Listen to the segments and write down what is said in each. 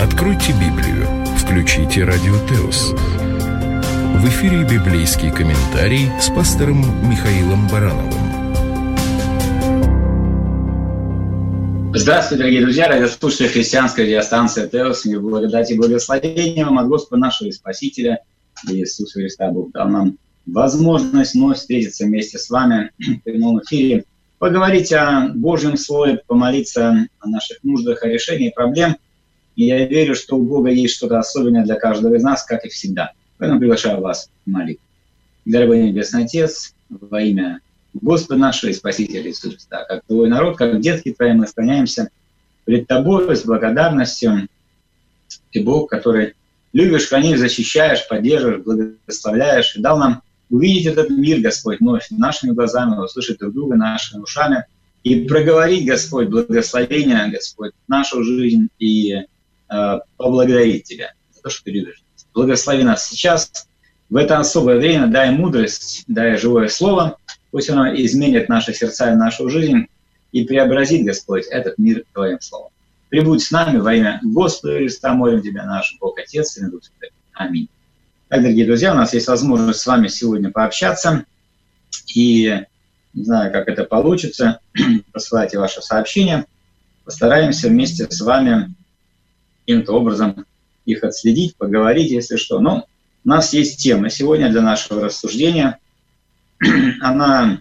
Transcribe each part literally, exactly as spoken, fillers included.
Откройте Библию, включите Радио Теос. В эфире библейский комментарий с пастором Михаилом Барановым. Здравствуйте, дорогие друзья, радиослушатели христианской радиостанции Теос. Мир, благодать и благословения вам от Господа нашего и Спасителя Иисуса Христа. Бог дал нам возможность вновь встретиться вместе с вами в прямом эфире, поговорить о Божьем Слове, помолиться о наших нуждах, о решении проблем. И я верю, что у Бога есть что-то особенное для каждого из нас, как и всегда. Поэтому приглашаю вас в молитву. Дорогой Небесный Отец, во имя Господа нашего и Спасителя Иисуса Христа, как Твой народ, как детки Твои, мы склоняемся пред Тобой с благодарностью. Ты Бог, который любишь, хранишь, защищаешь, поддерживаешь, благословляешь, и дал нам увидеть этот мир, Господь, вновь нашими глазами, услышать друг друга нашими ушами и проговорить, Господь, благословение, Господь, в нашу жизнь и э, поблагодарить Тебя за то, что Ты любишь. Благослови нас сейчас, в это особое время, дай мудрость, дай живое слово, пусть оно изменит наши сердца и нашу жизнь и преобразит, Господь, этот мир Твоим словом. Прибудь с нами во имя Господа Христа, молим Тебя, наш Бог, Отец и Дух Святой. Аминь. Так, дорогие друзья, у нас есть возможность с вами сегодня пообщаться, и не знаю, как это получится, посылайте ваши сообщения, постараемся вместе с вами каким-то образом их отследить, поговорить, если что. Но у нас есть тема сегодня для нашего рассуждения. Она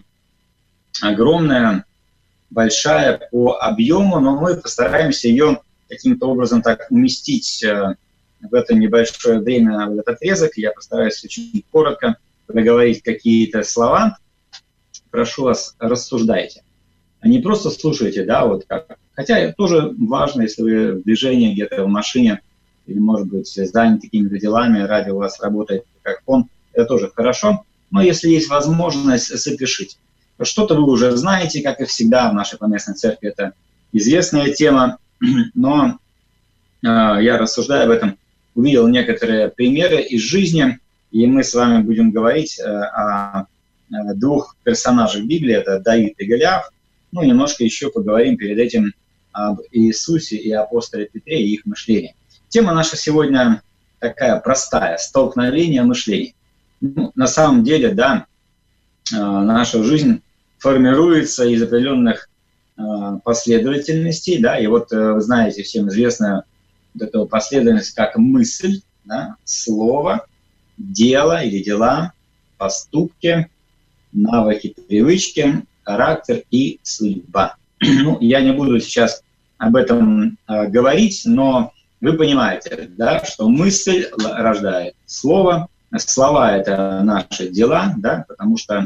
огромная, большая по объему, но мы постараемся ее каким-то образом так уместить в это небольшое время, в этот отрезок. Я постараюсь очень коротко проговорить какие-то слова. Прошу вас, рассуждайте. А не просто слушайте, да, вот как. Хотя это тоже важно, если вы в движении, где-то в машине, или, может быть, заняты какими-то делами, радио у вас работает как фон, это тоже хорошо. Но если есть возможность, запишите. Что-то вы уже знаете, как и всегда в нашей поместной церкви, это известная тема, но э, я, рассуждая об этом, увидел некоторые примеры из жизни, и мы с вами будем говорить э, о э, двух персонажах Библии, это Давид и Голиаф. Ну, немножко еще поговорим перед этим об Иисусе и апостоле Петре и их мышлении. Тема наша сегодня такая простая – столкновение мышлений. Ну, на самом деле, да, э, наша жизнь формируется из определенных э, последовательностей, да, и вот э, вы знаете, всем известная вот эта последовательность как мысль, да, слово, дело или дела, поступки, навыки, привычки, характер и судьба. Ну, я не буду сейчас об этом э, говорить, но вы понимаете, да, что мысль рождает слово, слова — это наши дела, да, потому что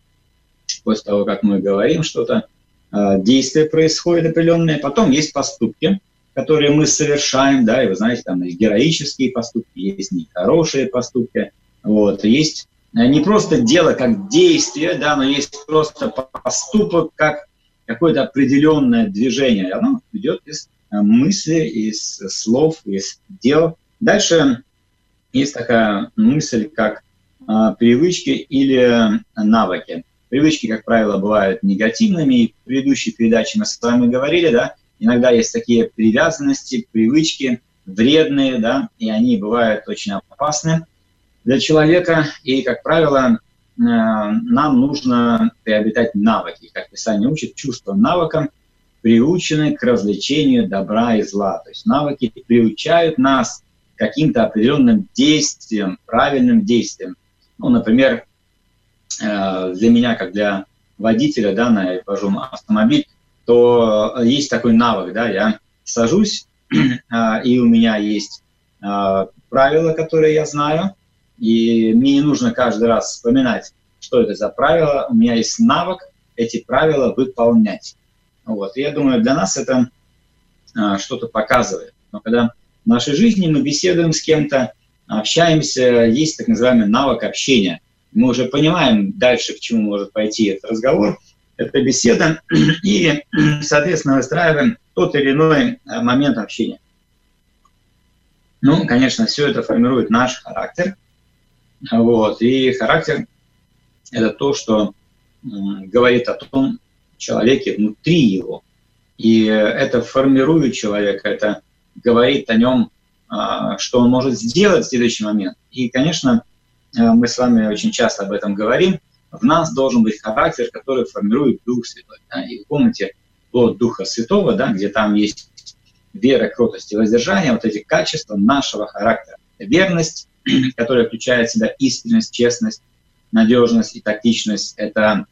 после того, как мы говорим что-то, действия происходят определенные, потом есть поступки, которые мы совершаем, да, и вы знаете, там есть героические поступки, есть нехорошие поступки, вот, есть не просто дело как действие, да, но есть просто поступок как какое-то определенное движение, оно идет из мысли, из слов, из дел. Дальше есть такая мысль, как а, привычки или навыки. Привычки, как правило, бывают негативными. И в предыдущей передаче мы с вами говорили, да, иногда есть такие привязанности, привычки вредные, да, и они бывают очень опасны для человека. И, как правило, нам нужно приобретать навыки. Как Писание учит, чувства навыкам приучены к развлечению добра и зла. То есть навыки приучают нас к каким-то определенным действиям, правильным действиям. Ну, например, для меня, как для водителя, да, я вожу автомобиль, то есть такой навык, да, я сажусь, и у меня есть правила, которые я знаю, и мне не нужно каждый раз вспоминать, что это за правила, у меня есть навык эти правила выполнять. Вот. И я думаю, для нас это а, что-то показывает. Но когда в нашей жизни мы беседуем с кем-то, общаемся, есть так называемый навык общения. Мы уже понимаем дальше, к чему может пойти этот разговор, эта беседа, и, соответственно, выстраиваем тот или иной момент общения. Ну, конечно, все это формирует наш характер. Вот. И характер – это то, что м, говорит о том человеке внутри его. И это формирует человека, это говорит о нем что он может сделать в следующий момент. И, конечно, мы с вами очень часто об этом говорим. В нас должен быть характер, который формирует Дух Святой. Да? И помните, плод Духа Святого, да, где там есть вера, кротость и воздержание, вот эти качества нашего характера. Верность, которая включает в себя искренность, честность, надежность и тактичность. Это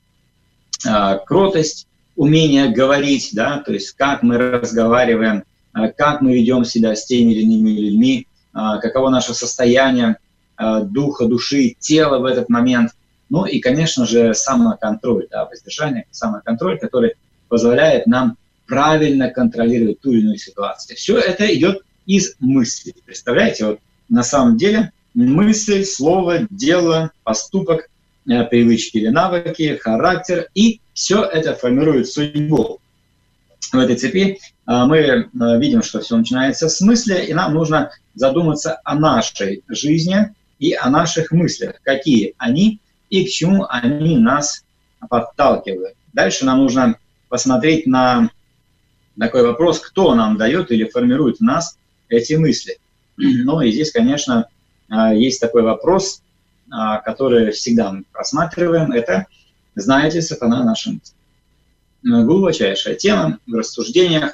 э, кротость, умение говорить, да, то есть как мы разговариваем, э, как мы ведем себя с теми или иными людьми, э, каково наше состояние э, духа, души, тела в этот момент. Ну и, конечно же, самоконтроль, да, воздержание, самоконтроль, который позволяет нам правильно контролировать ту или иную ситуацию. Все это идет из мысли. Представляете, вот на самом деле мысль, слово, дело, поступок, привычки или навыки, характер, и все это формирует судьбу. В этой цепи мы видим, что все начинается с мысли, и нам нужно задуматься о нашей жизни и о наших мыслях, какие они и к чему они нас подталкивают. Дальше нам нужно посмотреть на такой вопрос, кто нам дает или формирует в нас эти мысли. Ну и здесь, конечно, есть такой вопрос, который всегда мы просматриваем, это «Знает ли сатана наши мысли?». Глубочайшая тема в рассуждениях,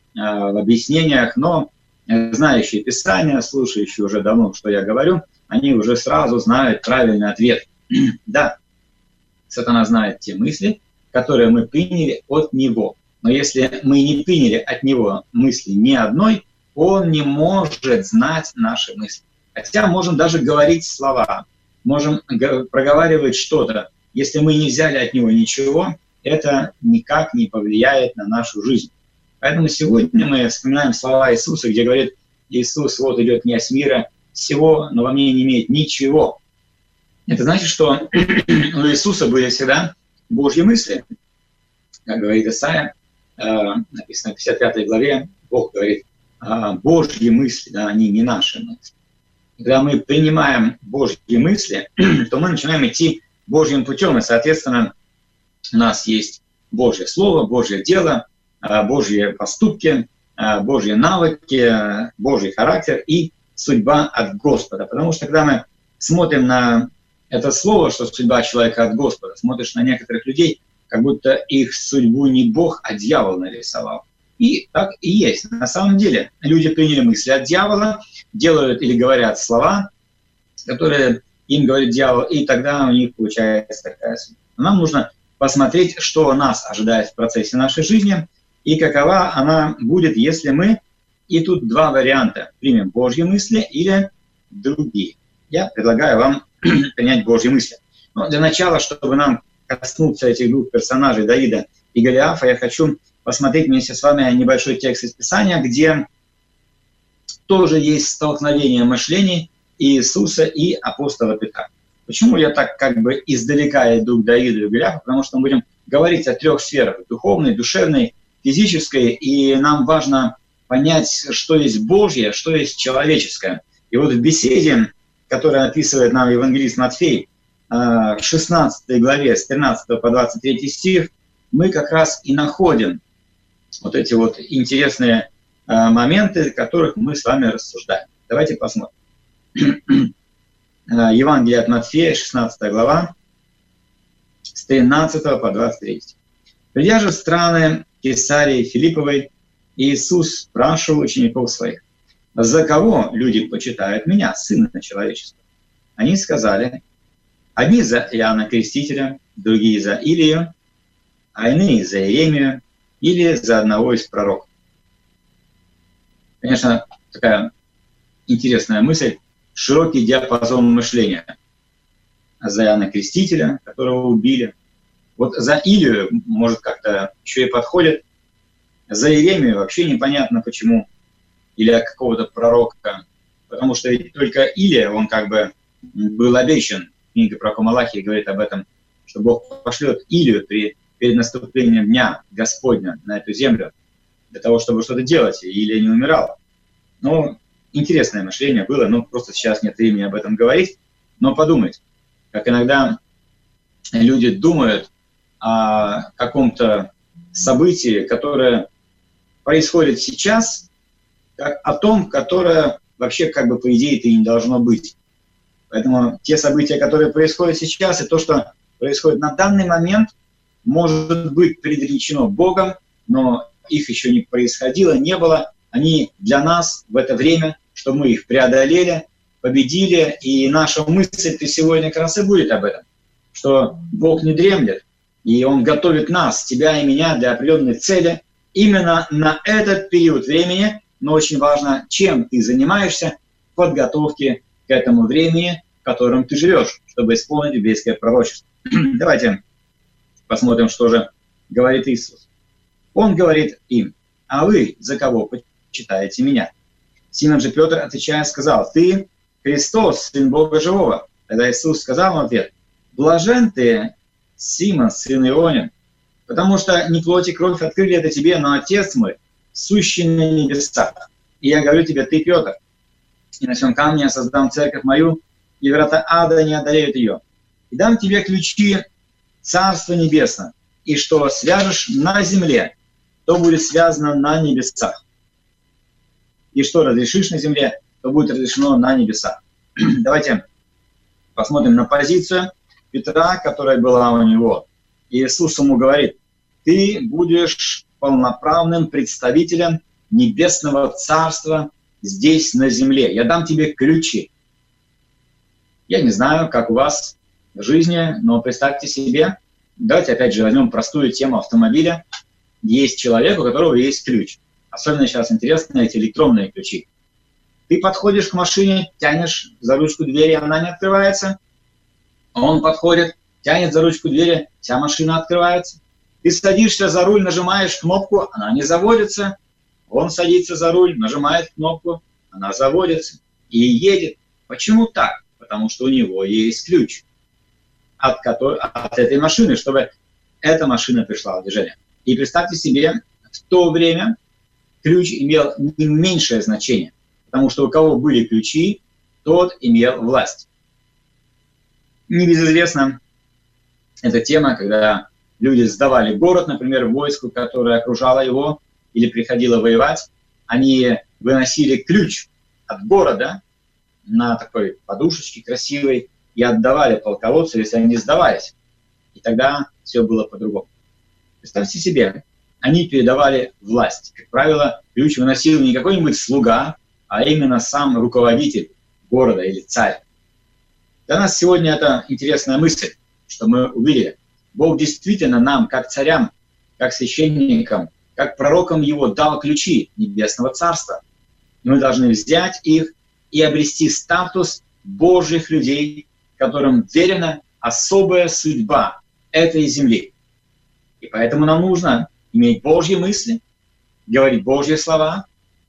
в объяснениях, но знающие Писания, слушающие уже давно, что я говорю, они уже сразу знают правильный ответ. Да, сатана знает те мысли, которые мы приняли от него. Но если мы не приняли от него мысли ни одной, он не может знать наши мысли. Хотя можем даже говорить слова, можем проговаривать что-то. Если мы не взяли от него ничего, это никак не повлияет на нашу жизнь. Поэтому сегодня мы вспоминаем слова Иисуса, где говорит: Иисус, вот идет князь мира всего, но во мне не имеет ничего. Это значит, что у Иисуса были всегда Божьи мысли. Как говорит Исайя, написано в пятьдесят пятой главе, Бог говорит: Божьи мысли, да, они не наши мысли. Когда мы принимаем Божьи мысли, то мы начинаем идти Божьим путем, и, соответственно, у нас есть Божье Слово, Божье дело, Божьи поступки, Божьи навыки, Божий характер и судьба от Господа. Потому что когда мы смотрим на это слово, что судьба человека от Господа, смотришь на некоторых людей, как будто их судьбу не Бог, а дьявол нарисовал. И так и есть. На самом деле люди приняли мысли от дьявола, делают или говорят слова, которые им говорит дьявол, и тогда у них получается такая судьба. Нам нужно посмотреть, что нас ожидает в процессе нашей жизни, и какова она будет, если мы, и тут два варианта, примем Божьи мысли или другие. Я предлагаю вам принять Божьи мысли. Но для начала, чтобы нам коснуться этих двух персонажей, Давида и Голиафа, я хочу посмотреть вместе с вами небольшой текст из Писания, где тоже есть столкновение мышлений Иисуса и апостола Петра. Почему я так как бы издалека иду к Давиду и Голиафу? Потому что мы будем говорить о трех сферах: духовной, душевной, физической, и нам важно понять, что есть Божье, что есть человеческое. И вот в беседе, которую описывает нам евангелист Матфей, в шестнадцатой главе, с тринадцатого по двадцать третий стих, мы как раз и находим вот эти вот интересные моменты, о которых мы с вами рассуждаем. Давайте посмотрим. Евангелие от Матфея, шестнадцатая глава, с тринадцатого по двадцать третий. «Придя же в страны Кесарии Филипповой, Иисус спрашивал учеников своих: за кого люди почитают меня, Сына Человеческого? Они сказали: одни за Иоанна Крестителя, другие за Илию, а иные за Иеремию или за одного из пророков». Конечно, такая интересная мысль, широкий диапазон мышления. За Иоанна Крестителя, которого убили. Вот за Илию, может, как-то еще и подходит. За Иеремию вообще непонятно почему. Или какого-то пророка. Потому что ведь только Илия, он как бы был обещан. Книга пророка Малахии говорит об этом, что Бог пошлет Илию при, перед наступлением Дня Господня на эту землю, для того, чтобы что-то делать, и Илия не умирал. Ну, интересное мышление было, но просто сейчас нет времени об этом говорить. Но подумайте, как иногда люди думают о каком-то событии, которое происходит сейчас, как о том, которое вообще, как бы, по идее, это и не должно быть. Поэтому те события, которые происходят сейчас, и то, что происходит на данный момент, может быть предречено Богом, но их еще не происходило, не было. Они для нас в это время, что мы их преодолели, победили, и наша мысль-то сегодня как раз и будет об этом, что Бог не дремлет, и Он готовит нас, тебя и меня, для определенной цели именно на этот период времени, но очень важно, чем ты занимаешься в подготовке к этому времени, в котором ты живешь, чтобы исполнить библейское пророчество. Давайте посмотрим, что же говорит Иисус. Он говорит им: «А вы за кого почитаете меня?» Симон же Петр, отвечая, сказал: «Ты Христос, Сын Бога Живого». Тогда Иисус сказал в ответ: «Блажен ты, Симон, сын Ионин, потому что не плоть и кровь открыли это тебе, но Отец мой, сущий на небесах. И я говорю тебе, ты Петр, и на сем камне я создам церковь мою, и врата ада не одолеют ее. И дам тебе ключи Царства Небесного, и что свяжешь на земле, то будет связано на небесах. И что разрешишь на земле, то будет разрешено на небесах». Давайте посмотрим на позицию Петра, которая была у него. Иисус ему говорит: «Ты будешь полноправным представителем Небесного Царства здесь, на земле. Я дам тебе ключи». Я не знаю, как у вас в жизни, но представьте себе, давайте опять же возьмем простую тему автомобиля. Есть человек, у которого есть ключ. Особенно сейчас интересно эти электронные ключи. Ты подходишь к машине, тянешь за ручку двери, она не открывается. Он подходит, тянет за ручку двери, вся машина открывается. Ты садишься за руль, нажимаешь кнопку, она не заводится. Он садится за руль, нажимает кнопку, она заводится и едет. Почему так? Потому что у него есть ключ от, которой, от этой машины, чтобы эта машина пришла в движение. И представьте себе, в то время ключ имел не меньшее значение, потому что у кого были ключи, тот имел власть. Небезызвестна эта тема, когда люди сдавали город, например, войску, которое окружало его или приходило воевать, они выносили ключ от города на такой подушечке красивой и отдавали полководцу, если они сдавались. И тогда все было по-другому. Представьте себе, они передавали власть. Как правило, ключ выносил не какой-нибудь слуга, а именно сам руководитель города или царь. Для нас сегодня это интересная мысль, что мы увидели. Бог действительно нам, как царям, как священникам, как пророкам Его, дал ключи Небесного Царства. И мы должны взять их и обрести статус Божьих людей, которым верена особая судьба этой земли. И поэтому нам нужно иметь Божьи мысли, говорить Божьи слова,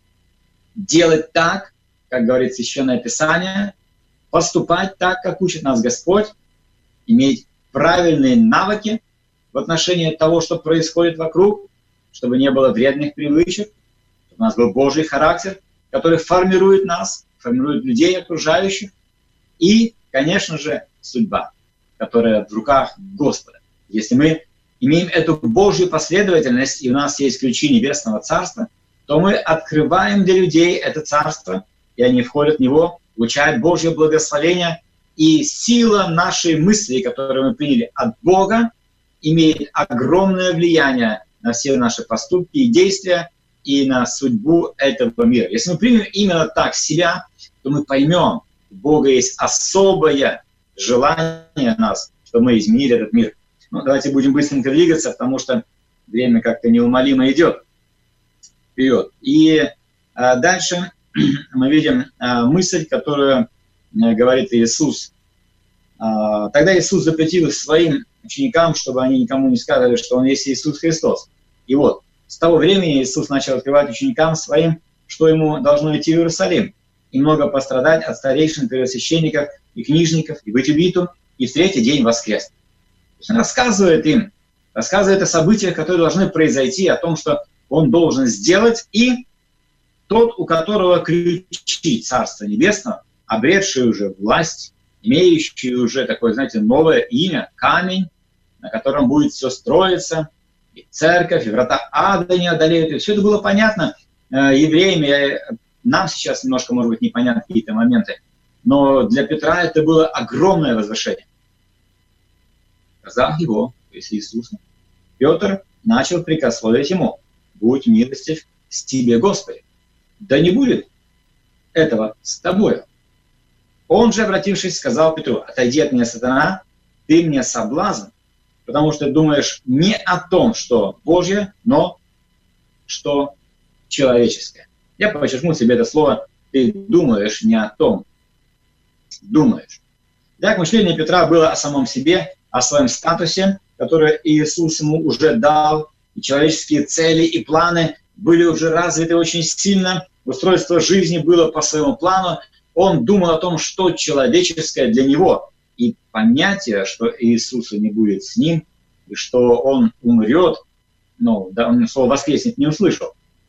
делать так, как говорит Священное Писание, поступать так, как учит нас Господь, иметь правильные навыки в отношении того, что происходит вокруг, чтобы не было вредных привычек, чтобы у нас был Божий характер, который формирует нас, формирует людей окружающих, и, конечно же, судьба, которая в руках Господа. Если мы имеем эту Божью последовательность, и у нас есть ключи Небесного Царства, то мы открываем для людей это Царство, и они входят в него, получают Божье благословение, и сила нашей мысли, которую мы приняли от Бога, имеет огромное влияние на все наши поступки и действия, и на судьбу этого мира. Если мы примем именно так себя, то мы поймем, у Бога есть особое желание нас, чтобы мы изменили этот мир. Ну, давайте будем быстренько двигаться, потому что время как-то неумолимо идет вперед. И а, дальше мы видим а, мысль, которую а, говорит Иисус. А, тогда Иисус запретил своим ученикам, чтобы они никому не сказали, что Он есть Иисус Христос. И вот, с того времени Иисус начал открывать ученикам своим, что Ему должно идти в Иерусалим, и много пострадать от старейшин, первосвященников и книжников, и быть убитым, и в третий день воскреснуть. То есть Он рассказывает им, рассказывает о событиях, которые должны произойти, о том, что Он должен сделать, и тот, у которого ключи Царства Небесного, обретший уже власть, имеющий уже такое, знаете, новое имя, камень, на котором будет все строиться, и церковь, и врата ада не одолеют. И все это было понятно э, евреям. Я нам сейчас немножко, может быть, непонятны какие-то моменты, но для Петра это было огромное возвышение. Сказав его, то есть Иисуса, Петр начал прикословить ему: «Будь милостив с тебе, Господи, да не будет этого с тобою». Он же, обратившись, сказал Петру: «Отойди от меня, сатана, ты мне соблазн, потому что думаешь не о том, что Божье, но что человеческое». Я подчеркну себе это слово: ты думаешь не о том, думаешь. Так, мышление Петра было о самом себе, о своем статусе, который Иисус ему уже дал, и человеческие цели и планы были уже развиты очень сильно, устройство жизни было по своему плану. Он думал о том, что человеческое для него, и понятие, что Иисуса не будет с ним, и что он умрет, ну, да, он слово «воскреснет» не услышал.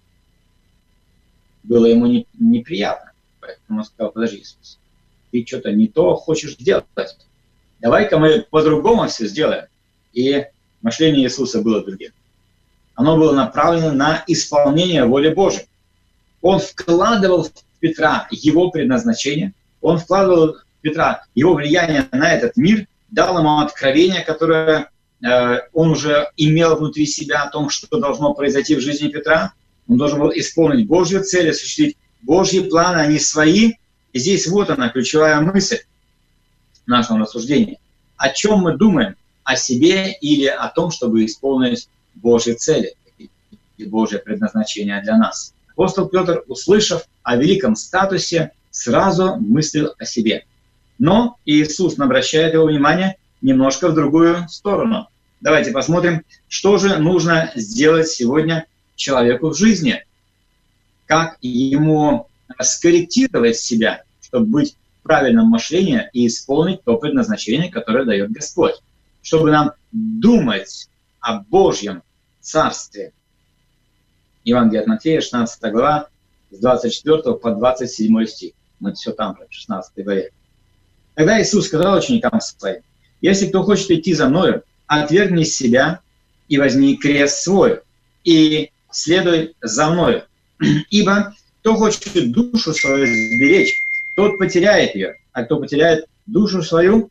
Было ему не, неприятно. Поэтому он сказал: «Подожди, Иисус, ты что-то не то хочешь делать. Давай-ка мы по-другому все сделаем». И мышление Иисуса было другим. Оно было направлено на исполнение воли Божией. Он вкладывал в Петра его предназначение, он вкладывал в Петра его влияние на этот мир, дал ему откровение, которое э, он уже имел внутри себя о том, что должно произойти в жизни Петра. Он должен был исполнить Божью цель, осуществить Божьи планы, а не свои. И здесь вот она, ключевая мысль нашего рассуждения. О чем мы думаем? О себе или о том, чтобы исполнить Божьи цели и Божье предназначение для нас? Апостол Петр, услышав о великом статусе, сразу мыслил о себе. Но Иисус обращает его внимание немножко в другую сторону. Давайте посмотрим, что же нужно сделать сегодня человеку в жизни. Как ему скорректировать себя, чтобы быть в правильном мышлении и исполнить то предназначение, которое дает Господь. Чтобы нам думать о Божьем Царстве. Евангелие от Матфея, шестнадцатая глава, с двадцать четвёртого по двадцать седьмой стих. Мы все там, в шестнадцатой главе. Тогда Иисус сказал ученикам своим: «Если кто хочет идти за Мною, отвергни себя и возьми крест свой, и следуй за Мною. Ибо кто хочет душу свою сберечь, тот потеряет ее, а кто потеряет душу свою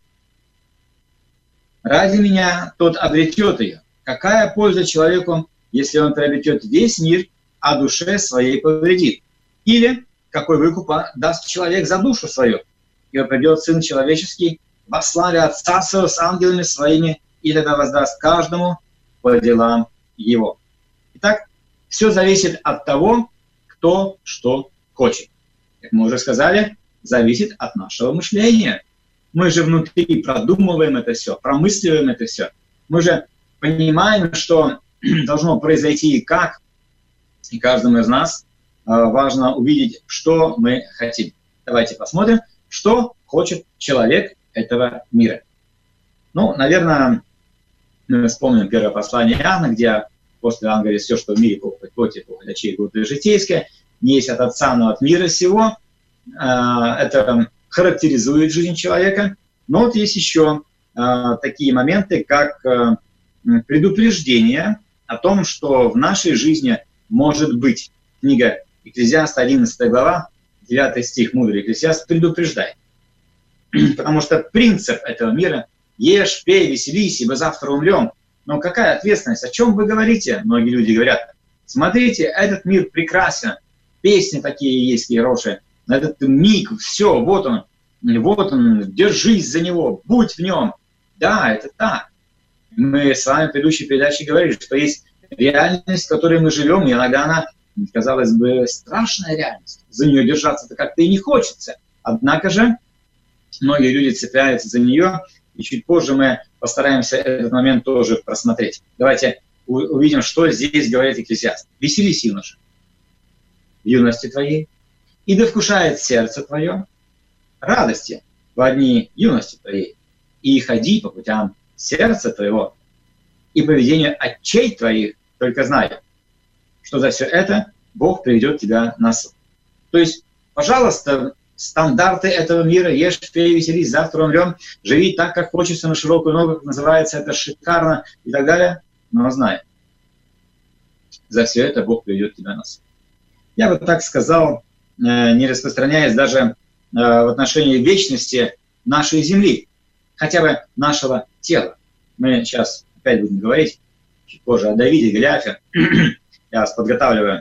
ради Меня, тот обретет ее. Какая польза человеку, если он приобретет весь мир, а душе своей повредит? Или какой выкуп даст человек за душу свою? И придет Сын Человеческий во славе Отца Своего с ангелами Своими, и тогда воздаст каждому по делам его». Итак, все зависит от того, кто что хочет. Как мы уже сказали, зависит от нашего мышления. Мы же внутри продумываем это все, промысливаем это все. Мы же понимаем, что должно произойти и как. И каждому из нас э, важно увидеть, что мы хотим. Давайте посмотрим, что хочет человек этого мира. Ну, наверное, мы вспомним первое послание Иоанна, где после Иоанн говорит: «Все, что в мире, похоть плоти, похоть очей, глупое и житейское, не есть от Отца, но от мира сего». Э, это характеризует жизнь человека. Но вот есть еще э, такие моменты, как э, предупреждение о том, что в нашей жизни может быть. Книга Экклезиаста, одиннадцатая глава, девятый стих, мудрый Экклезиаст предупреждает. Потому что принцип этого мира — ешь, пей, веселись, ибо завтра умрем. Но какая ответственность? О чем вы говорите? Многие люди говорят: смотрите, этот мир прекрасен, песни такие есть хорошие, этот миг, все, вот он, вот он, держись за него, будь в нем. Да, это так. Мы с вами в предыдущей передаче говорили, что есть реальность, в которой мы живем, и иногда она, казалось бы, страшная реальность. За нее держаться-то как-то и не хочется. Однако же многие люди цепляются за нее, и чуть позже мы постараемся этот момент тоже просмотреть. Давайте увидим, что здесь говорит Экклезиаст. «Веселись, юноша, в юности твоей, и да вкушает сердце твое радости во дни юности твоей, и ходи по путям сердца твоего, и поведению очей твоих, только знай, что за все это Бог приведет тебя на суд». То есть, пожалуйста, стандарты этого мира: ешь, пей, веселись, завтра умрем, живи так, как хочется, на широкую ногу, как называется, это шикарно и так далее. Но знай, за все это Бог приведет тебя на суд. Я бы так сказал, не распространяясь даже в отношении вечности нашей земли, хотя бы нашего тела. Мы сейчас опять будем говорить чуть позже о Давиде и Голиафе. Я вас подготавливаю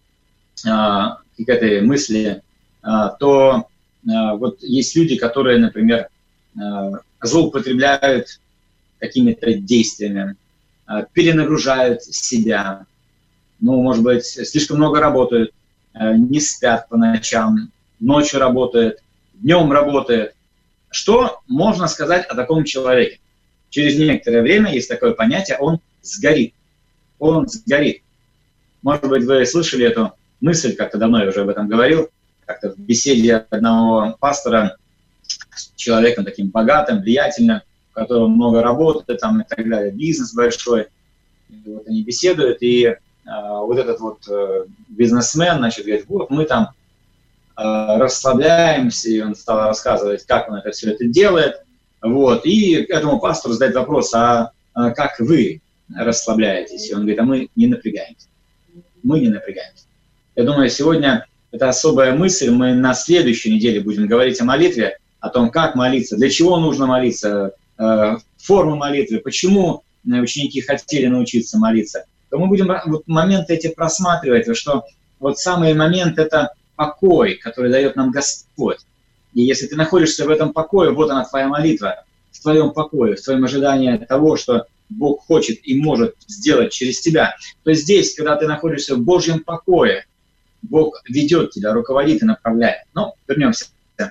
к этой мысли. То вот есть люди, которые, например, злоупотребляют какими-то действиями, перенагружают себя, ну, может быть, слишком много работают, не спят по ночам, ночью работают, днем работают. Что можно сказать о таком человеке? Через некоторое время есть такое понятие, он сгорит. Он сгорит. Может быть, вы слышали эту мысль, как-то давно я уже об этом говорил, как-то в беседе одного пастора с человеком таким богатым, влиятельным, у которого много работы там, и так далее, бизнес большой. И вот они беседуют, и э, вот этот вот э, бизнесмен, значит, говорит, вот мы там э, расслабляемся, и он стал рассказывать, как он это все это делает. Вот, и этому пастору задать вопрос, а, а как вы расслабляетесь? И он говорит, а мы не напрягаемся. Мы не напрягаемся. Я думаю, сегодня это особая мысль. Мы на следующей неделе будем говорить о молитве, о том, как молиться, для чего нужно молиться, э, формы молитвы, почему ученики хотели научиться молиться. То мы будем вот моменты эти просматривать, что вот самый момент – это покой, который дает нам Господь. И если ты находишься в этом покое, вот она твоя молитва, в твоем покое, в твоем ожидании того, что Бог хочет и может сделать через тебя, то здесь, когда ты находишься в Божьем покое, Бог ведет тебя, руководит и направляет. Но вернемся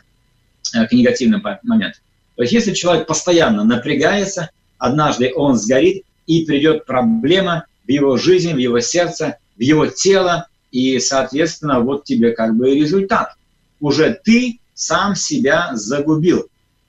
к негативным моментам. То есть если человек постоянно напрягается, однажды он сгорит, и придет проблема в его жизни, в его сердце, в его тело, и, соответственно, вот тебе как бы результат. Уже ты сам себя загубил.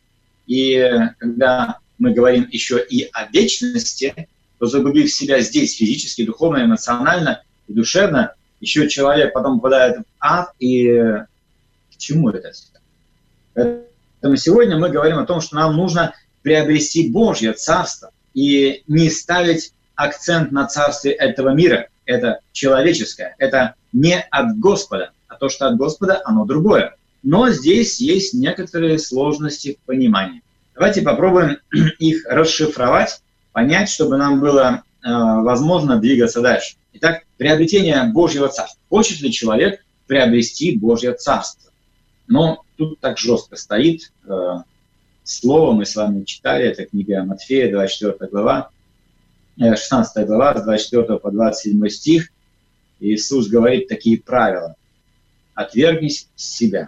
И когда мы говорим еще и о вечности, то загубив себя здесь физически, духовно, эмоционально и душевно, еще человек потом попадает в ад, и к чему это все? Поэтому сегодня мы говорим о том, что нам нужно приобрести Божье Царство и не ставить акцент на царстве этого мира. Это человеческое, это не от Господа, а то, что от Господа, оно другое. Но здесь есть некоторые сложности в понимании. Давайте попробуем их расшифровать, понять, чтобы нам было э, возможно двигаться дальше. Итак, приобретение Божьего Царства. Хочет ли человек приобрести Божье Царство? Но тут так жестко стоит э, слово, мы с вами читали, это книга Матфея, двадцать четвёртая глава, э, шестнадцатая глава, с двадцать четвёртого по двадцать седьмой стих. Иисус говорит такие правила. «Отвергнись себя,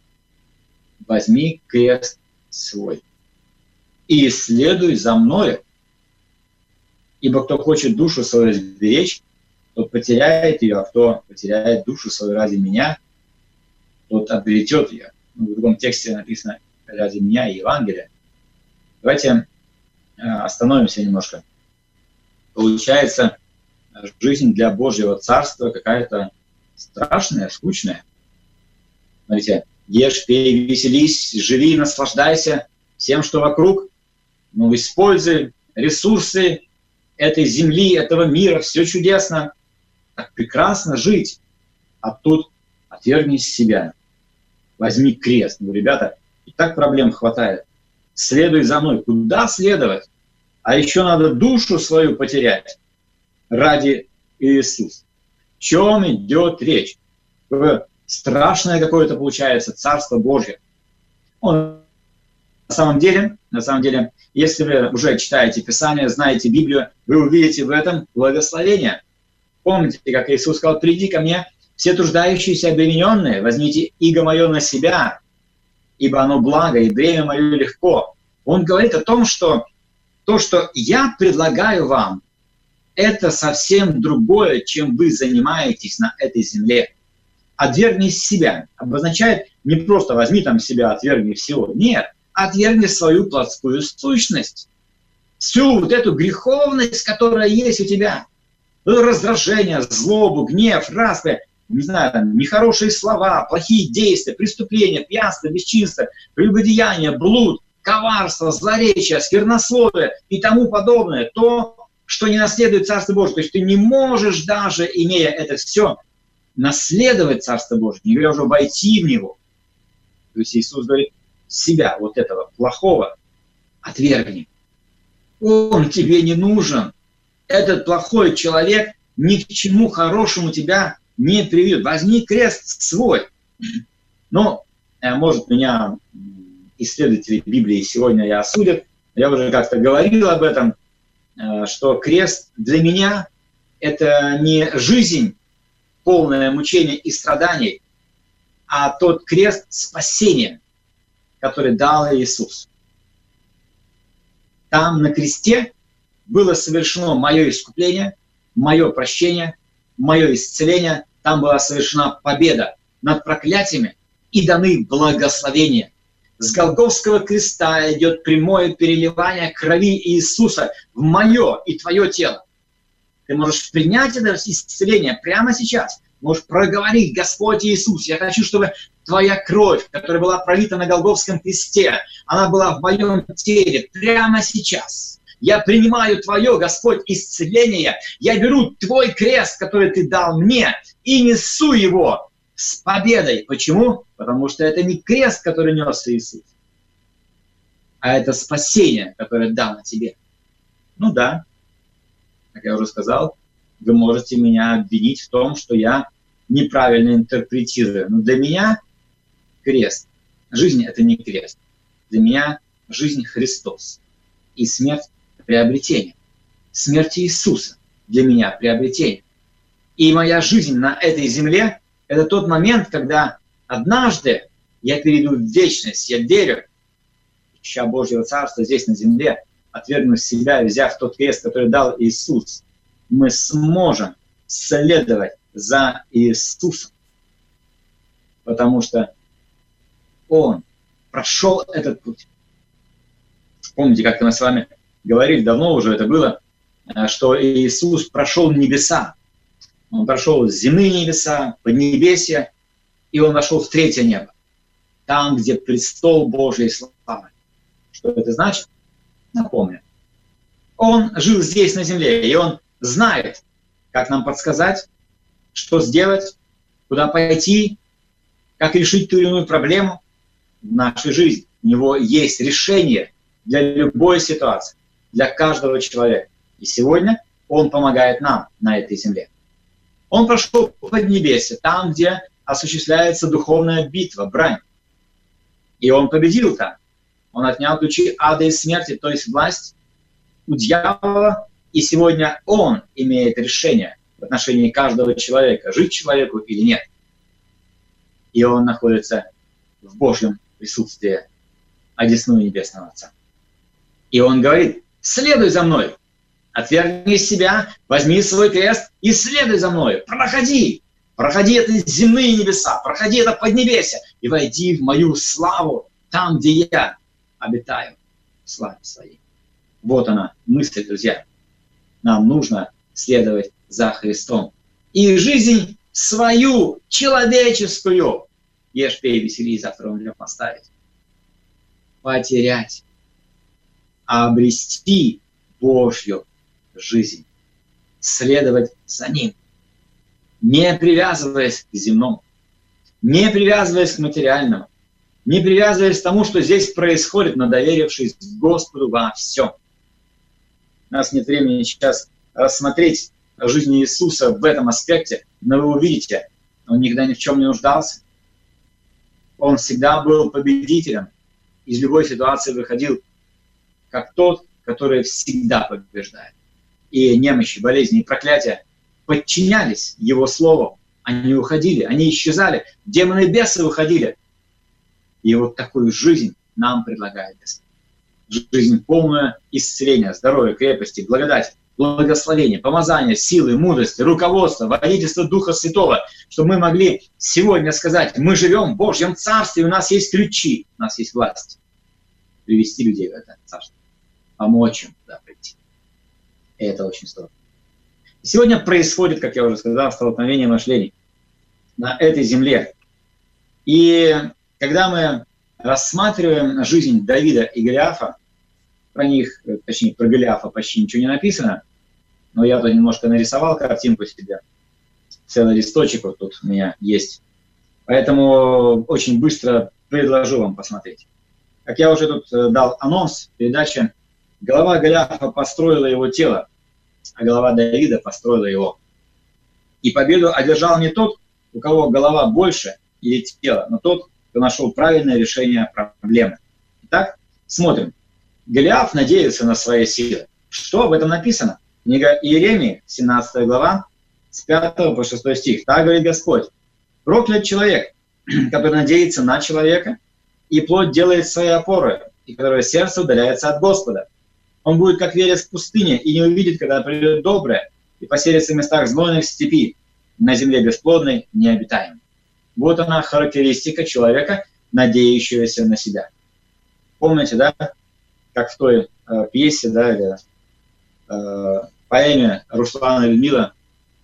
возьми крест свой и следуй за мною, ибо кто хочет душу свою сберечь, тот потеряет ее, а кто потеряет душу свою ради меня, тот обретет ее». В другом тексте написано «ради меня» и Евангелия. Давайте остановимся немножко. Получается, жизнь для Божьего Царства какая-то страшная, скучная. Смотрите, ешь, пей, веселись, живи, наслаждайся всем, что вокруг. Ну, используй ресурсы этой земли, этого мира, все чудесно. Так прекрасно жить. А тут отвергнись себя. Возьми крест. Ну, ребята, и так проблем хватает. Следуй за мной. Куда следовать? А еще надо душу свою потерять ради Иисуса. В чем идет речь? Страшное какое-то получается Царство Божье. Он, на самом деле, на самом деле, если вы уже читаете Писание, знаете Библию, вы увидите в этом благословение. Помните, как Иисус сказал: «Приди ко мне, все труждающиеся и обремененные, возьмите иго мое на себя, ибо оно благо, и бремя мое легко». Он говорит о том, что то, что я предлагаю вам, это совсем другое, чем вы занимаетесь на этой земле. «Отвергнись себя» обозначает не просто «возьми там себя, отвергни всего». Нет, отвергни свою плотскую сущность. Всю вот эту греховность, которая есть у тебя. Раздражение, злобу, гнев, распри, не знаю, нехорошие слова, плохие действия, преступления, пьянство, бесчинство, прелюбодеяние, блуд, коварство, злоречие, сквернословие и тому подобное. То, что не наследует Царство Божие. То есть ты не можешь даже, имея это все, наследовать Царство Божие, не говоря уже войти в него. То есть Иисус говорит, себя, вот этого плохого, отвергни. Он тебе не нужен. Этот плохой человек ни к чему хорошему тебя не приведет. Возьми крест свой. Но, может, меня исследователи Библии сегодня и осудят. Я уже как-то говорил об этом, что крест для меня – это не жизнь, полное мучение и страданий, а тот крест спасения, который дал Иисус. Там на кресте было совершено мое искупление, мое прощение, мое исцеление. Там была совершена победа над проклятиями и даны благословения. С Голгофского креста идет прямое переливание крови Иисуса в мое и твое тело. Ты можешь принять это исцеление прямо сейчас. Можешь проговорить: Господь Иисус, я хочу, чтобы Твоя кровь, которая была пролита на Голгофском кресте, она была в моем теле прямо сейчас. Я принимаю Твое, Господь, исцеление. Я беру Твой крест, который Ты дал мне, и несу его с победой. Почему? Потому что это не крест, который нес Иисус, а это спасение, которое дано тебе. Ну да, как я уже сказал, вы можете меня обвинить в том, что я неправильно интерпретирую. Но для меня крест, жизнь – это не крест. Для меня жизнь – Христос. И смерть – приобретение. Смерть Иисуса для меня – приобретение. И моя жизнь на этой земле – это тот момент, когда однажды я перейду в вечность. Я верю, ища Божьего Царства здесь на земле, отвергнув себя и взяв тот крест, который дал Иисус, мы сможем следовать за Иисусом, потому что Он прошел этот путь. Помните, как-то мы с вами говорили, давно уже это было, что Иисус прошел небеса. Он прошел земные небеса, поднебесье, и Он вошел в третье небо, там, где престол Божьей славы. Что это значит? Напомню. Он жил здесь, на земле, и Он знает, как нам подсказать, что сделать, куда пойти, как решить ту или иную проблему в нашей жизни. У Него есть решение для любой ситуации, для каждого человека. И сегодня Он помогает нам на этой земле. Он прошел поднебесье, там, где осуществляется духовная битва, брань. И Он победил там. Он отнял ключи ада и смерти, то есть власть у дьявола. И сегодня Он имеет решение в отношении каждого человека, жить человеку или нет. И Он находится в Божьем присутствии одесную Небесного Отца. И Он говорит: следуй за мной, отвергни себя, возьми свой крест и следуй за мной. Проходи, проходи это земные небеса, проходи это поднебесье и войди в мою славу, там, где я обитаю в славе своей. Вот она, мысль, друзья. Нам нужно следовать за Христом. И жизнь свою, человеческую, ешь, пей, веселись, завтра вам для поставить, потерять, а обрести Божью жизнь. Следовать за Ним, не привязываясь к земному, не привязываясь к материальному, не привязываясь к тому, что здесь происходит, но доверившись Господу во всем. У нас нет времени сейчас рассмотреть жизнь Иисуса в этом аспекте, но вы увидите, Он никогда ни в чем не нуждался. Он всегда был победителем, из любой ситуации выходил как тот, который всегда побеждает. И немощи, болезни и проклятия подчинялись Его Слову. Они уходили, они исчезали, демоны и бесы выходили. И вот такую жизнь нам предлагает Господь. Жизнь полная исцеления, здоровья, крепости, благодати, благословения, помазания, силы, мудрости, руководства, водительства Духа Святого, чтобы мы могли сегодня сказать: мы живем в Божьем Царстве, у нас есть ключи, у нас есть власть привести людей в это Царство, помочь им туда прийти. И это очень здорово. Сегодня происходит, как я уже сказал, столкновение мышлений на этой земле. И когда мы рассматриваем жизнь Давида и Голиафа, про них, точнее, про Голиафа почти ничего не написано, но я тут немножко нарисовал картинку себе. целый листочек вот тут у меня есть. Поэтому очень быстро предложу вам посмотреть. Как я уже тут дал анонс передачи, голова Голиафа построила его тело, а голова Давида построила его. И победу одержал не тот, у кого голова больше или тело, но тот, кто нашел правильное решение проблемы. Итак, смотрим. Голиаф надеялся на свои силы. Что об этом написано? Книга Иеремии, семнадцатая глава, с пятого по шестой стих. Так говорит Господь: проклят человек, который надеется на человека, и плоть делает своей опорой, и которого сердце удаляется от Господа. Он будет как верес в пустыне, и не увидит, когда придет доброе, и поселится в местах знойных степи, на земле бесплодной, необитаемой. Вот она характеристика человека, надеющегося на себя. Помните, да, как в той э, пьесе, да, или э, поэме Руслана Людмила,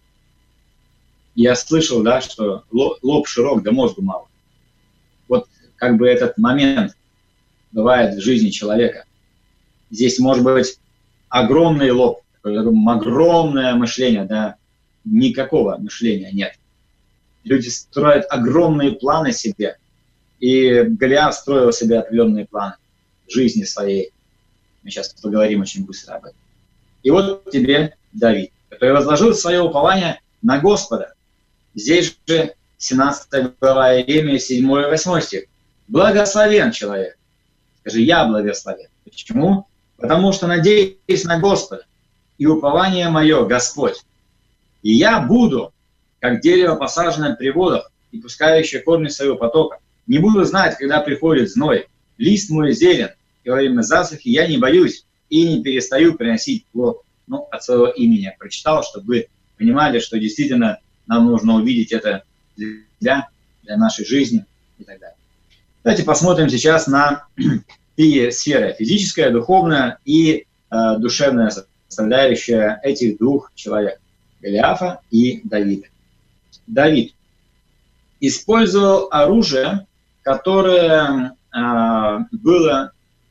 я слышал, да, что лоб широк, да мозгу мало. Вот как бы этот момент бывает в жизни человека. Здесь может быть огромный лоб, огромное мышление, да, никакого мышления нет. Люди строят огромные планы себе, и Голиаф строил себе определенные планы жизни своей. Мы сейчас поговорим очень быстро об этом. И вот тебе Давид, который возложил свое упование на Господа. Здесь же семнадцатая глава Иеремии, седьмой и восьмой стих. Благословен человек. Скажи, я благословен. Почему? Потому что надеюсь на Господа, и упование мое Господь. И я буду, как дерево, посаженное при водах, и пускающее корни своего потока. Не буду знать, когда приходит зной. Лист мой зелен, и во время засухи я не боюсь и не перестаю приносить плод. Ну, от своего имени прочитал, чтобы вы понимали, что действительно нам нужно увидеть это для, для нашей жизни и так далее. Давайте посмотрим сейчас на три сферы: физическая, духовная и э, душевная составляющая этих двух человек, Голиафа и Давида. Давид использовал оружие, которое э, было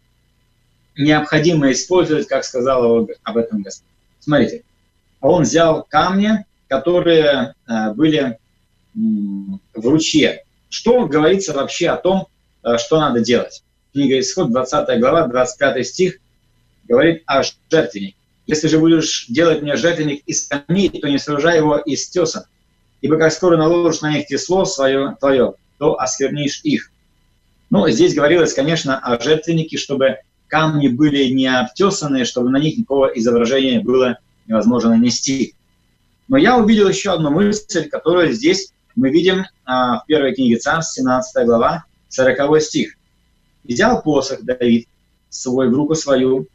необходимо использовать, как сказал об этом Господь. Смотрите, он взял камни, которые э, были м, в ручье. Что говорится вообще о том, э, что надо делать? Книга Исход, двадцатая глава, двадцать пятый стих, говорит о жертвеннике. «Если же будешь делать мне жертвенник из камней, то не сооружай его из тесен, ибо как скоро наложишь на них тесло свое, твое, то осквернишь их». Ну, здесь говорилось, конечно, о жертвеннике, чтобы камни были не обтесанные, чтобы на них никакого изображения было невозможно нанести. Но я увидел еще одну мысль, которую здесь мы видим а, в первой книге Царств, семнадцатая глава, сороковой стих. «Взял посох Давид свой в руку свою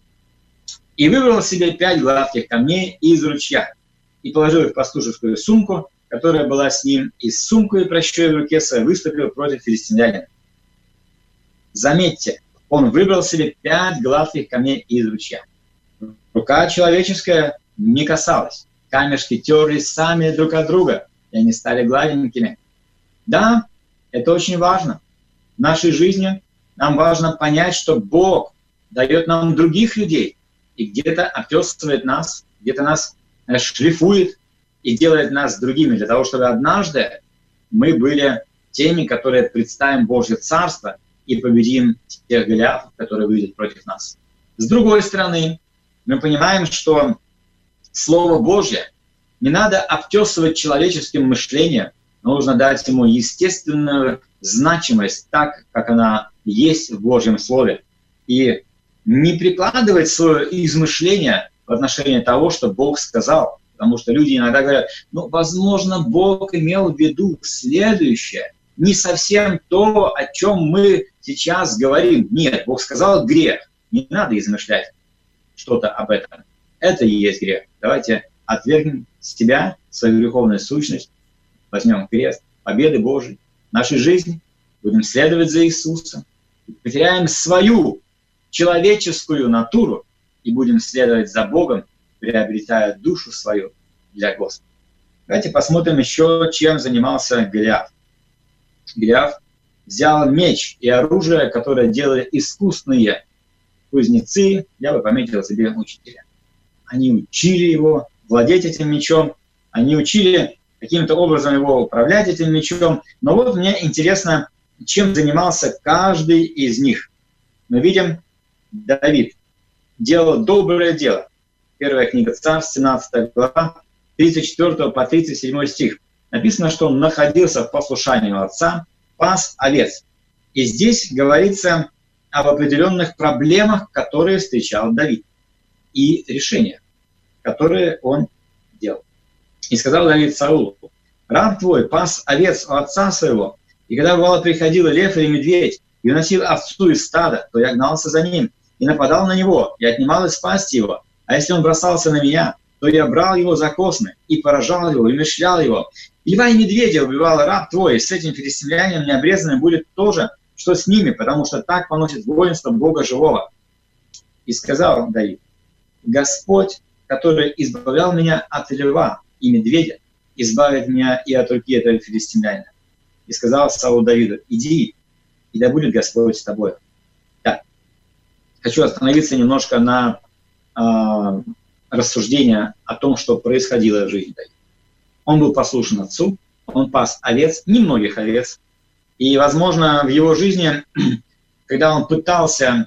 и выбрал себе пять гладких камней из ручья и положил их в пастушескую сумку, которая была с ним, и с сумкой, прощой в руке своей, выступил против филистимлянина». Заметьте, он выбрал себе пять гладких камней из ручья. Рука человеческая не касалась. Камешки терлись сами друг от друга, и они стали гладенькими. Да, это очень важно. В нашей жизни нам важно понять, что Бог дает нам других людей, и где-то обтесывает нас, где-то нас шлифует и делает нас другими, для того, чтобы однажды мы были теми, которые представим Божье Царство и победим тех Голиафов, которые выйдут против нас. С другой стороны, мы понимаем, что Слово Божье не надо обтесывать человеческим мышлением, но нужно дать ему естественную значимость, так, как она есть в Божьем Слове. И не прикладывать свое измышление в отношении того, что Бог сказал. Потому что люди иногда говорят, ну, возможно, Бог имел в виду следующее. Не совсем то, о чем мы сейчас говорим. Нет, Бог сказал грех. Не надо измышлять что-то об этом. Это и есть грех. Давайте отвергнем себя, свою греховную сущность, возьмем крест победы Божией в нашей жизни, будем следовать за Иисусом, потеряем свою человеческую натуру и будем следовать за Богом, приобретая душу свою для Господа. Давайте посмотрим еще, чем занимался Голиаф. Голиаф взял меч и оружие, которое делали искусные кузнецы, я бы пометил себе учителя. Они учили его владеть этим мечом, они учили, каким-то образом его управлять этим мечом. Но вот мне интересно, чем занимался каждый из них. Мы видим, Давид делал доброе дело. Первая книга Царств, семнадцатая глава, тридцать четвёртый по тридцать седьмой стих. Написано, что он находился в послушании отца, пас овец. И здесь говорится об определенных проблемах, которые встречал Давид, и решениях, которые он делал. И сказал Давид Саулу: раб твой пас овец у отца своего, и когда бывало приходил лев или медведь, и уносил овцу из стада, то я гнался за ним, и нападал на него, и отнимал из пасти его. А если он бросался на меня, то я брал его за космы, и поражал его, и умерщвлял его. И льва и медведя убивал раб твой, и с этим филистимлянином необрезанным будет то же, что с ними, потому что так поносит воинство Бога живого. И сказал Давид: Господь, который избавлял меня от льва и медведя, избавит меня и от руки этого филистимлянина. И сказал Саул Давиду: иди, и да будет Господь с тобой. Так, хочу остановиться немножко на э, рассуждения о том, что происходило в жизни Давида. Он был послушен отцу, он пас овец, немногих овец. И, возможно, в его жизни, когда он пытался,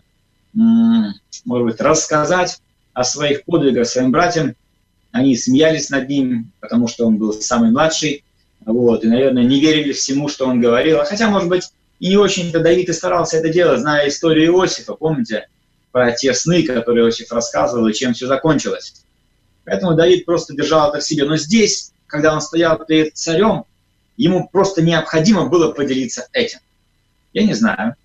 может быть, рассказать о своих подвигах своим братьям, они смеялись над ним, потому что он был самый младший, вот, и, наверное, не верили всему, что он говорил. Хотя, может быть, и не очень-то Давид и старался это делать, зная историю Иосифа, помните, про те сны, которые Иосиф рассказывал, и чем все закончилось. Поэтому Давид просто держал это в себе. Но здесь, когда он стоял перед царем, ему просто необходимо было поделиться этим. Я не знаю,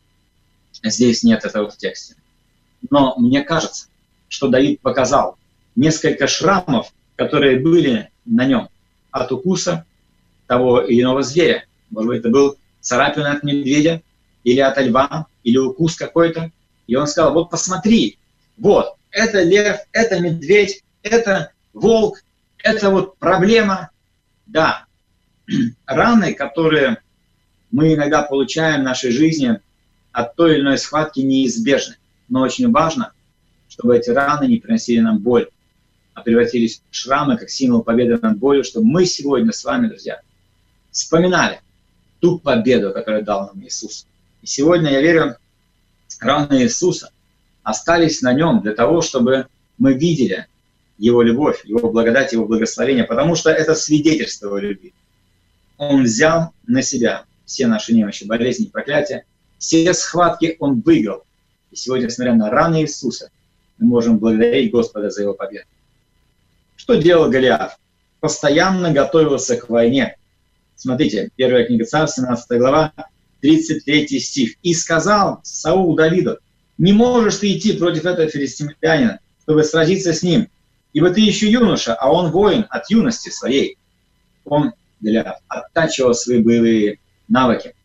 здесь нет этого в тексте. Но мне кажется, что Давид показал несколько шрамов, которые были на нем от укуса того или иного зверя. Может быть, это был царапина от медведя, или от льва, или укус какой-то. И он сказал: вот посмотри, вот, это лев, это медведь, это волк, это вот проблема. Да, раны, которые мы иногда получаем в нашей жизни от той или иной схватки, неизбежны. Но очень важно, чтобы эти раны не приносили нам боль, а превратились в шрамы, как символ победы над болью, чтобы мы сегодня с вами, друзья, вспоминали ту победу, которую дал нам Иисус. И сегодня, я верю, раны Иисуса остались на нем для того, чтобы мы видели Его любовь, Его благодать, Его благословение, потому что это свидетельство Его любви. Он взял на себя все наши немощи, болезни, проклятия, все схватки Он выиграл. И сегодня, несмотря на раны Иисуса, мы можем благодарить Господа за Его победу. Что делал Голиаф? Постоянно готовился к войне. Смотрите, первая книга Царств, семнадцатая глава, тридцать третий стих. «И сказал Саул Давиду: не можешь ты идти против этого филистимлянина, чтобы сразиться с ним, ибо ты еще юноша, а он воин от юности своей». Он, Голиаф, оттачивал свои боевые навыки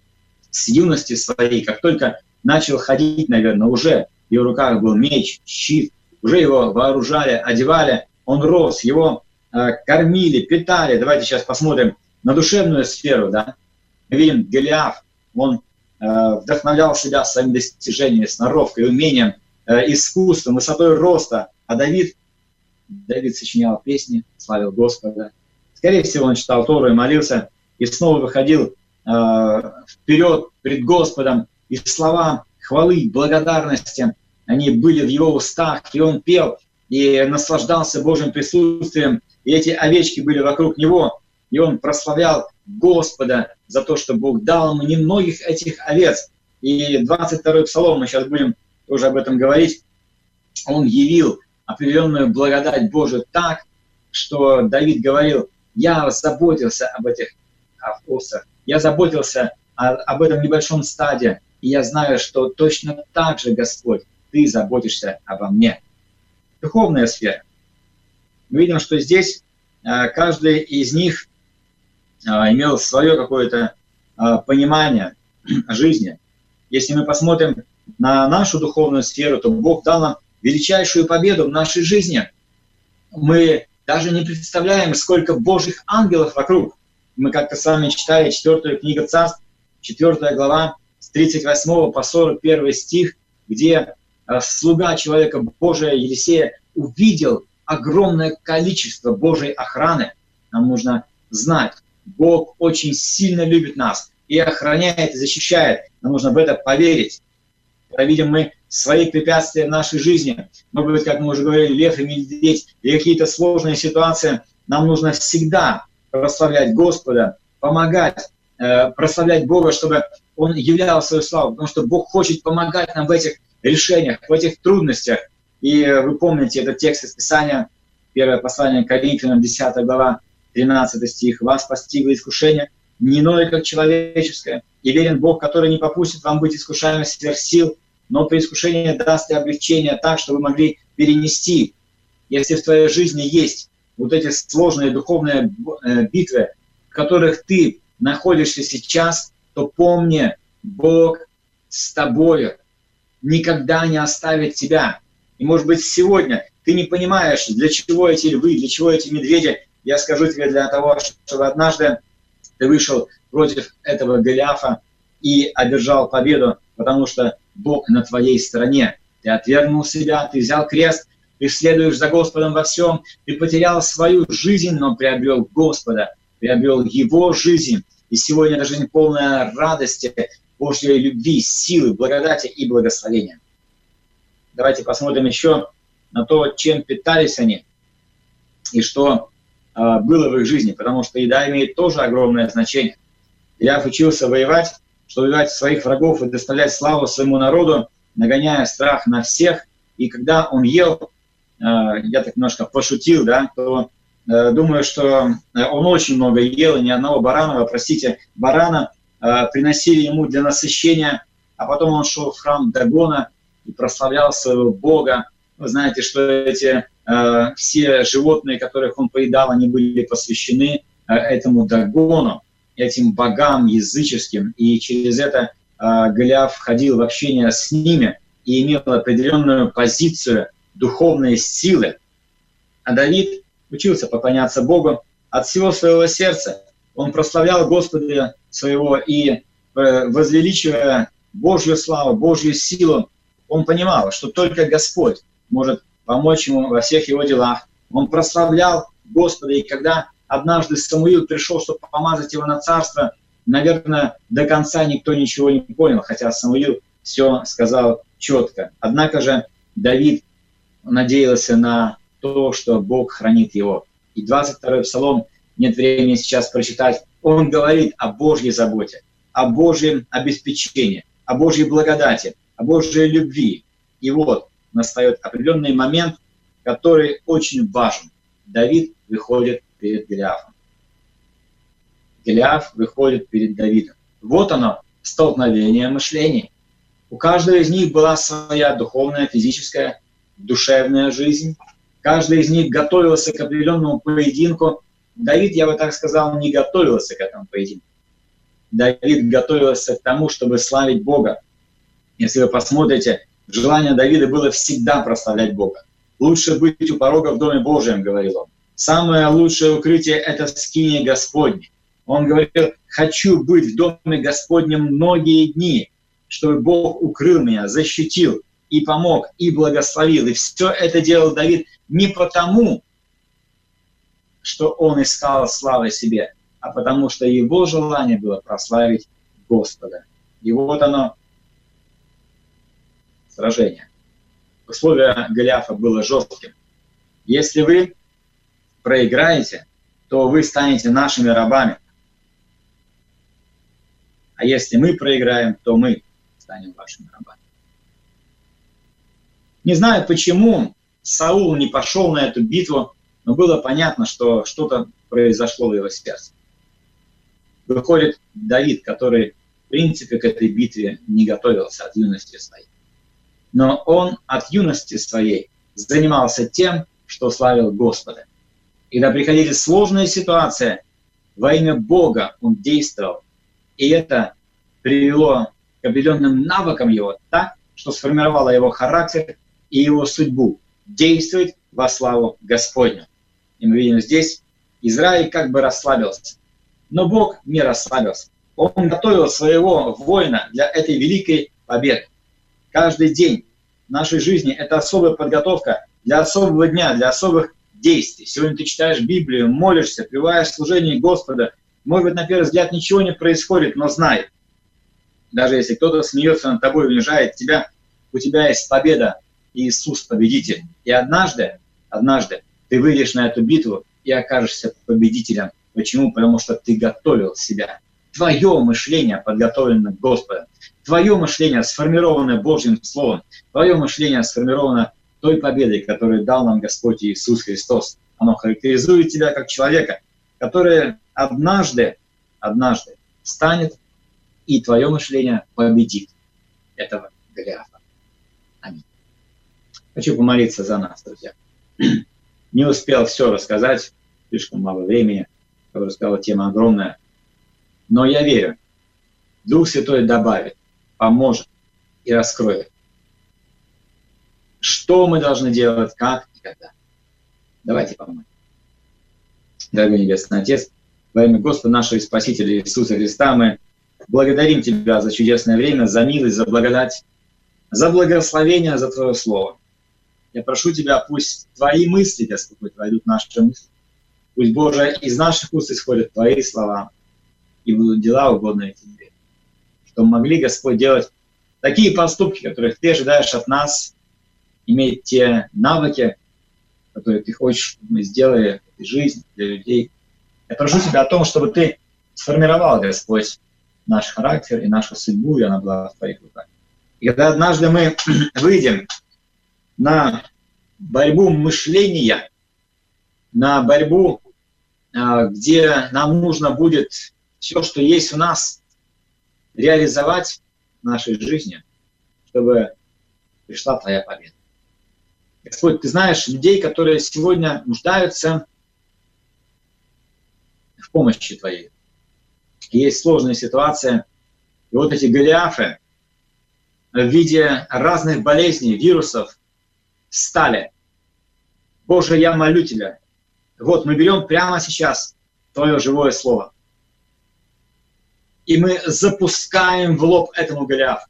с юности своей. Как только начал ходить, наверное, уже в его руках был меч, щит, уже его вооружали, одевали, он рос, его э, кормили, питали. Давайте сейчас посмотрим на душевную сферу, да. Мы видим, Голиаф, он э, вдохновлял себя своими достижениями, сноровкой, умением, э, искусством, высотой роста. А Давид, Давид сочинял песни, славил Господа. Скорее всего, он читал Тору и молился, и снова выходил э, вперед пред Господом, и слова хвалы, благодарности, они были в его устах, и он пел, и наслаждался Божьим присутствием, и эти овечки были вокруг него, и он прославлял Господа за то, что Бог дал ему немногих этих овец. И двадцать второй псалом, мы сейчас будем тоже об этом говорить, он явил определенную благодать Божию так, что Давид говорил: я заботился об этих овцах, я заботился о, об этом небольшом стаде, и я знаю, что точно так же, Господь, Ты заботишься обо мне. Духовная сфера. Мы видим, что здесь э, каждый из них э, имел свое какое-то э, понимание жизни. Если мы посмотрим на нашу духовную сферу, то Бог дал нам величайшую победу в нашей жизни. Мы даже не представляем, сколько Божьих ангелов вокруг. Мы как-то с вами читали четвертую книгу Царств, четвёртая глава, с тридцать восьмого по сорок первый стих, где э, слуга человека Божия Елисея увидел огромное количество Божьей охраны. Нам нужно знать, Бог очень сильно любит нас и охраняет, и защищает. Нам нужно в это поверить. Когда видим мы свои препятствия в нашей жизни, может быть, как мы уже говорили, лев и медведь, и какие-то сложные ситуации, нам нужно всегда прославлять Господа, помогать, э, прославлять Бога, чтобы Он являл свою славу, потому что Бог хочет помогать нам в этих решениях, в этих трудностях. И вы помните этот текст из Писания, первое послание к Коринфянам, десятая глава, тринадцатый стих. «Вас постигло искушение, не иное, как человеческое, и верен Бог, который не попустит вам быть искушаемым сверх сил, но при искушении даст и облегчение так, что вы могли перенести». Если в твоей жизни есть вот эти сложные духовные битвы, в которых ты находишься сейчас, то помни, Бог с тобою, никогда не оставит тебя. И, может быть, сегодня ты не понимаешь, для чего эти львы, для чего эти медведи. Я скажу тебе, для того, чтобы однажды ты вышел против этого Голиафа и одержал победу, потому что Бог на твоей стороне. Ты отвергнул себя, ты взял крест, ты следуешь за Господом во всем, ты потерял свою жизнь, но приобрел Господа, приобрел Его жизнь. И сегодня эта жизнь полная радости, Божьей любви, силы, благодати и благословения. Давайте посмотрим еще на то, чем питались они и что э, было в их жизни, потому что еда имеет тоже огромное значение. Голиаф учился воевать, чтобы убивать своих врагов и доставлять славу своему народу, нагоняя страх на всех. И когда он ел, э, я так немножко пошутил, да, то э, думаю, что он очень много ел, и ни одного барана, простите, барана э, приносили ему для насыщения, а потом он шел в храм Дагона и прославлял своего Бога. Вы знаете, что эти э, все животные, которых он поедал, они были посвящены э, этому Дагону, этим богам языческим, и через это э, Голиаф входил в общение с ними и имел определенную позицию духовной силы. А Давид учился поклоняться Богу от всего своего сердца. Он прославлял Господа своего и, э, возвеличивая Божью славу, Божью силу, он понимал, что только Господь может помочь ему во всех его делах. Он прославлял Господа, и когда однажды Самуил пришел, чтобы помазать его на царство, наверное, до конца никто ничего не понял, хотя Самуил все сказал четко. Однако же Давид надеялся на то, что Бог хранит его. И двадцать второй псалом, нет времени сейчас прочитать, он говорит о Божьей заботе, о Божьем обеспечении, о Божьей благодати, о Божьей любви. И вот настает определенный момент, который очень важен. Давид выходит перед Голиафом. Голиаф выходит перед Давидом. Вот оно, столкновение мышлений. У каждого из них была своя духовная, физическая, душевная жизнь. Каждый из них готовился к определенному поединку. Давид, я бы так сказал, не готовился к этому поединку. Давид готовился к тому, чтобы славить Бога. Если вы посмотрите, желание Давида было всегда прославлять Бога. «Лучше быть у порога в Доме Божьем», — говорил он. «Самое лучшее укрытие — это скиния Господня». Он говорил: «Хочу быть в Доме Господнем многие дни, чтобы Бог укрыл меня, защитил и помог, и благословил». И все это делал Давид не потому, что он искал славы себе, а потому что его желание было прославить Господа. И вот оно, сражение. Условие Голиафа было жестким. Если вы проиграете, то вы станете нашими рабами. А если мы проиграем, то мы станем вашими рабами. Не знаю, почему Саул не пошел на эту битву, но было понятно, что что-то произошло в его сердце. Выходит Давид, который, в принципе, к этой битве не готовился от юности своей. Но он от юности своей занимался тем, что славил Господа. Когда приходили сложные ситуации, во имя Бога он действовал. И это привело к определенным навыкам его так, что сформировало его характер и его судьбу. Действовать во славу Господню. И мы видим здесь, Израиль как бы расслабился. Но Бог не расслабился. Он готовил своего воина для этой великой победы. Каждый день в нашей жизни — это особая подготовка для особого дня, для особых действий. Сегодня ты читаешь Библию, молишься, пребываешь в служении Господа. Может быть, на первый взгляд ничего не происходит, но знай, даже если кто-то смеется над тобой, унижает тебя, у тебя есть победа, и Иисус победитель. И однажды, однажды ты выйдешь на эту битву и окажешься победителем. Почему? Потому что ты готовил себя. Твое мышление подготовлено к Господу. Твое мышление сформировано Божьим Словом. Твое мышление сформировано той победой, которую дал нам Господь Иисус Христос. Оно характеризует тебя как человека, который однажды, однажды встанет, и твое мышление победит этого Голиафа. Аминь. Хочу помолиться за нас, друзья. Не успел все рассказать, слишком мало времени. Как уже сказал, тема огромная. Но я верю, Дух Святой добавит, поможет и раскроет. Что мы должны делать, как и когда. Давайте помолимся. Дорогой Небесный Отец, во имя Господа нашего и Спасителя Иисуса Христа, мы благодарим Тебя за чудесное время, за милость, за благодать, за благословение, за Твое Слово. Я прошу Тебя, пусть Твои мысли, Господь, войдут в наши мысли. Пусть, Боже, из наших уст исходят Твои слова, и будут дела угодные Тебе. Чтобы могли, Господь, делать такие поступки, которых Ты ожидаешь от нас, иметь те навыки, которые Ты хочешь, чтобы мы сделали в этой жизни, для людей. Я прошу Тебя о том, чтобы Ты сформировал, Господь, наш характер и нашу судьбу, и она была в Твоих руках. И когда однажды мы выйдем на борьбу мышления, на борьбу, где нам нужно будет все, что есть в нас, реализовать в нашей жизни, чтобы пришла Твоя победа. Господь, Ты знаешь людей, которые сегодня нуждаются в помощи Твоей. И есть сложная ситуация. И вот эти Голиафы в виде разных болезней, вирусов стали. Боже, я молю Тебя. Вот мы берем прямо сейчас Твое живое Слово. И мы запускаем в лоб этому Голиафу.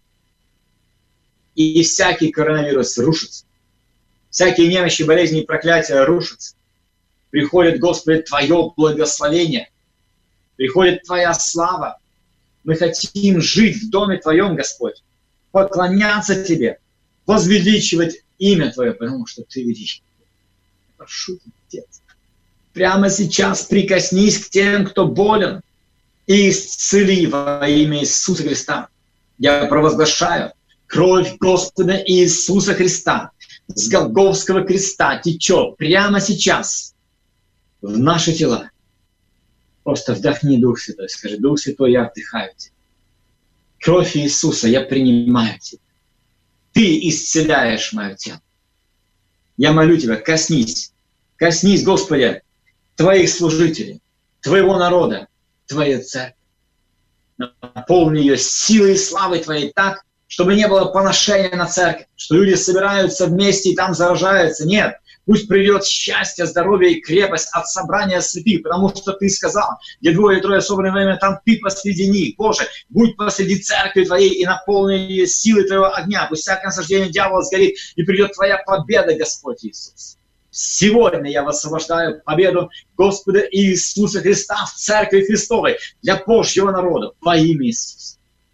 И всякий коронавирус рушится. Всякие немощи, болезни и проклятия рушатся. Приходит, Господи, Твое благословение. Приходит Твоя слава. Мы хотим жить в доме Твоем, Господь. Поклоняться Тебе. Возвеличивать имя Твое, потому что Ты величий. Прошу Тебя, Отец. Прямо сейчас прикоснись к тем, кто болен, и исцели во имя Иисуса Христа. Я провозглашаю, кровь Господа Иисуса Христа с Голгофского креста течет прямо сейчас в наши тела. Просто вдохни, Дух Святой, скажи: Дух Святой, я вдыхаю Тебя. Кровь Иисуса, я принимаю Тебя. Ты исцеляешь мое тело. Я молю Тебя, коснись, коснись, Господи, Твоих служителей, Твоего народа, Твоей церкви. Наполни ее силой и славой Твоей так, чтобы не было поношения на церковь, что люди собираются вместе и там заражаются. Нет, пусть придет счастье, здоровье и крепость от собрания святых, потому что Ты сказал, где двое и трое собраны во имя, там Ты посреди них. Боже, будь посреди церкви Твоей и наполни ее силой Твоего огня. Пусть всякое насаждение дьявола сгорит, и придет Твоя победа, Господь Иисус. Сегодня я высвобождаю победу Господа Иисуса Христа в Церкви Христовой для Божьего народа во имя Иисуса.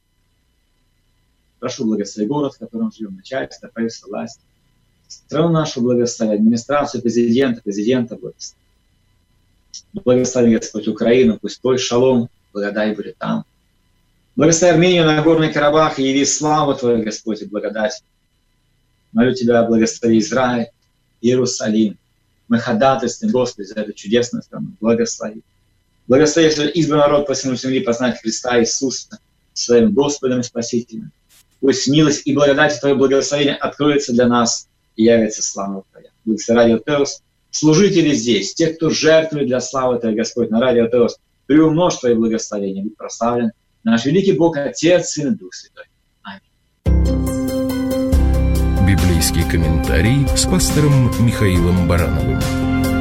Прошу благослови город, в котором живем, начальство, правительство, власть. Страну нашу благослови, администрацию президента, президента благослови. Благослови, Господь, Украину, пусть Твой шалом, благодать будет там. Благослови Армению, Нагорный Карабах, и яви славу Твою, Господь, и благодать. Молю Тебя, благослови Израиль, Иерусалим. Мы ходатайствуем, Господи, за эту чудесную страну. Благослови. Благослови, что избранный народ по всему земли познать Христа Иисуса своим Господом и Спасителем. Пусть милость и благодать Твое благословение откроется для нас и явится слава Твоя. Благослови Радио Теос, служители здесь, те, кто жертвует для славы Твоей, Господь, на Радио Теос, приумножь Твои благословения, будь прославлен наш великий Бог, Отец, Сын и Дух Святой. Библейский комментарий с пастором Михаилом Барановым.